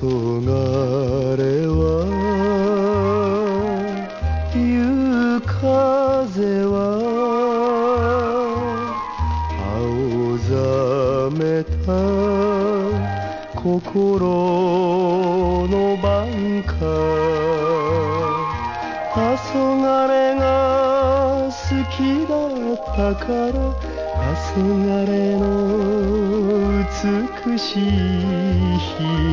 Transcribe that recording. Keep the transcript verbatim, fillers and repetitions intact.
れは夕風は青ざめた心の挽歌黄昏が好きだったから黄昏の美しい日